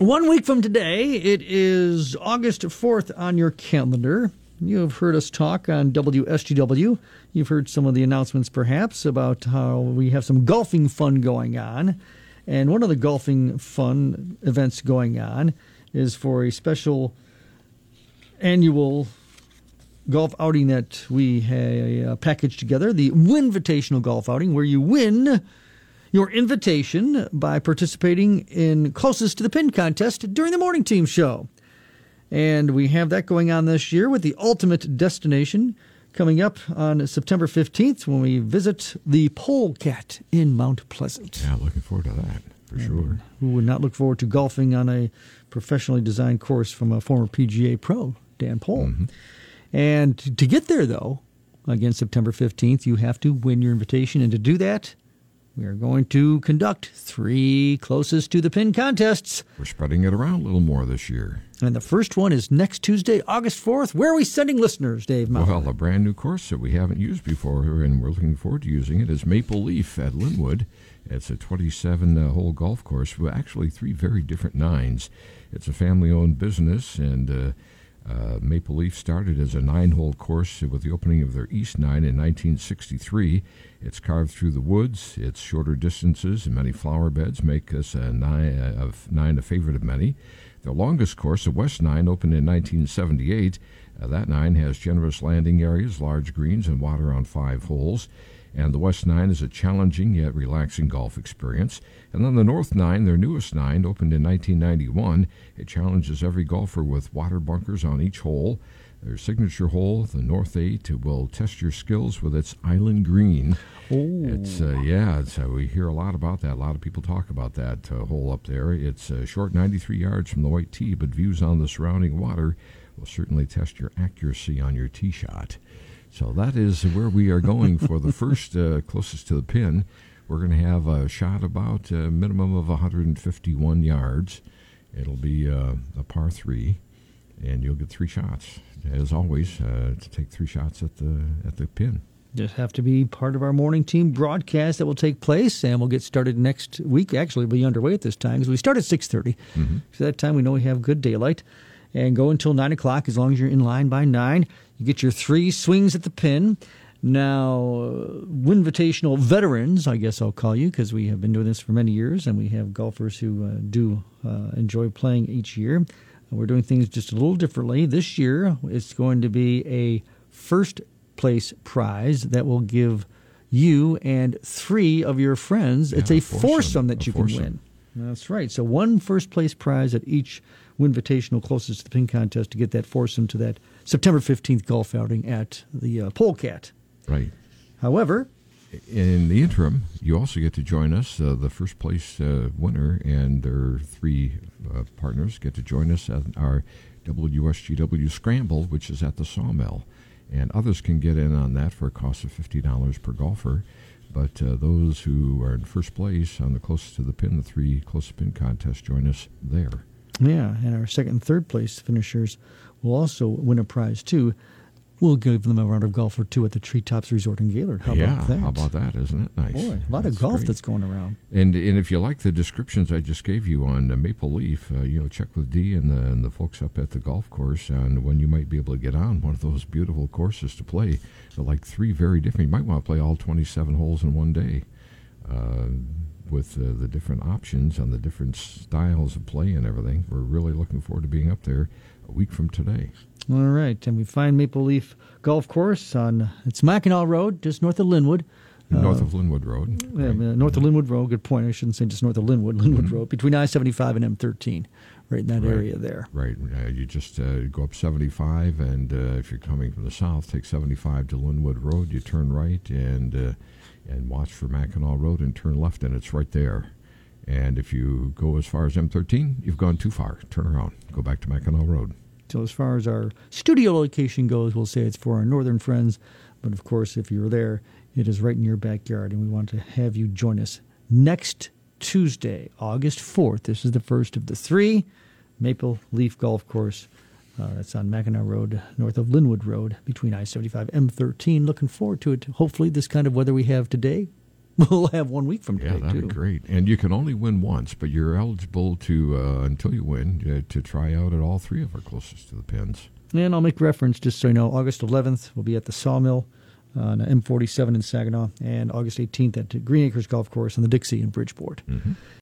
1 week from today, it is August 4th on your calendar. You have heard us talk on WSGW. You've heard some of the announcements, perhaps, about how we have some golfing fun going on. And one of the golfing fun events going on is for a special annual golf outing that we have packaged together, the Winvitational Golf Outing, where you win your invitation by participating in Closest to the Pin contest during the morning team show. And we have that going on this year with the ultimate destination coming up on September 15th when we visit the Polecat in Mount Pleasant. Yeah, looking forward to that, for sure. Who would not look forward to golfing on a professionally designed course from a former PGA pro, Dan Pohl. Mm-hmm. And to get there, though, again, September 15th, you have to win your invitation. And to do that, we are going to conduct 3 Closest to the Pin contests. We're spreading it around a little more this year. And the first one is next Tuesday, August 4th. Where are we sending listeners, Dave Maurer? Well, a brand new course that we haven't used before, and we're looking forward to using it, is Maple Leaf at Linwood. It's a 27-hole golf course with actually 3 very different nines. It's a family-owned business, and Maple Leaf started as a 9-hole course with the opening of their East Nine in 1963. It's carved through the woods. Its shorter distances and many flower beds make this a 9 a favorite of many. Their longest course, the West Nine, opened in 1978. That 9 has generous landing areas, large greens, and water on 5 holes. And the West Nine is a challenging yet relaxing golf experience. And then the North Nine, their newest 9, opened in 1991. It challenges every golfer with water bunkers on each hole. Their signature hole, the North 8, will test your skills with its island green. It's we hear a lot about that. A lot of people talk about that hole up there. It's short, 93 yards from the white tee, but views on the surrounding water will certainly test your accuracy on your tee shot. So that is where we are going for the first Closest to the Pin. We're going to have a shot about a minimum of 151 yards. It'll be a par 3, and you'll get 3 shots, as always, to take 3 shots at the pin. Just have to be part of our morning team broadcast that will take place, and we'll get started next week. Actually, we'll be underway at this time because we start at 6:30. Mm-hmm. So that time we know we have good daylight. And go until 9 o'clock as long as you're in line by 9. You get your 3 swings at the pin. Now, Winvitational veterans, I guess I'll call you, because we have been doing this for many years, and we have golfers who do enjoy playing each year. We're doing things just a little differently. This year, it's going to be a first-place prize that will give you and 3 of your friends. It's a foursome that you can win. That's right. So 1 first-place prize at each Winvitational Closest to the Pin contest to get that foursome to that September 15th golf outing at the Polecat. Right. However, in the interim, you also get to join us. The first place winner and their 3 partners get to join us at our WSGW Scramble, which is at the Sawmill. And others can get in on that for a cost of $50 per golfer. But those who are in first place on the Closest to the Pin, the 3 Closest Pin contest, join us there. Yeah, and our second and third place finishers will also win a prize, too. We'll give them a round of golf or 2 at the Treetops Resort in Gaylord. How about that? How about that? Isn't it nice? Boy, a lot of golf that's going around. And if you like the descriptions I just gave you on Maple Leaf, check with Dee and the folks up at the golf course on when you might be able to get on one of those beautiful courses to play. They're like 3 very different. You might want to play all 27 holes in one day. With the different options and the different styles of play and everything. We're really looking forward to being up there a week from today. All right, and we find Maple Leaf Golf Course it's Mackinac Road, just north of Linwood. North of Linwood Road. Yeah, right. North of Linwood Road, good point. I shouldn't say just north of Linwood Road, between I-75 and M13, right in that area there. Right, you just go up 75, and if you're coming from the south, take 75 to Linwood Road, you turn right, and watch for Mackinac Road and turn left, and it's right there. And if you go as far as M13, you've gone too far. Turn around. Go back to Mackinac Road. So as far as our studio location goes, we'll say it's for our northern friends. But, of course, if you're there, it is right in your backyard, and we want to have you join us next Tuesday, August 4th. This is the first of the 3, Maple Leaf Golf Course. That's on Mackinac Road, north of Linwood Road, between I-75 and M13. Looking forward to it. Hopefully this kind of weather we have today We'll have 1 week from today, Yeah, that'd too. be great. And you can only win once, but you're eligible to, until you win, to try out at all three of our closest to the pins. And I'll make reference, just so you know, August 11th, we'll be at the Sawmill on M47 in Saginaw, and August 18th at Green Acres Golf Course on the Dixie in Bridgeport. Mm-hmm.